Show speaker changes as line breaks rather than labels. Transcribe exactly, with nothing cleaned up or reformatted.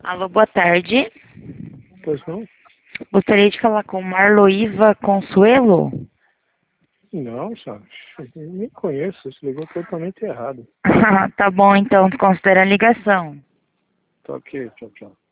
Alô, boa tarde.
Pois não?
Gostaria de falar com Marloíva Consuelo.
Não, sabe? Eu nem conheço, você ligou totalmente errado.
Tá bom, então, considera a ligação.
Tá ok, tchau, tchau.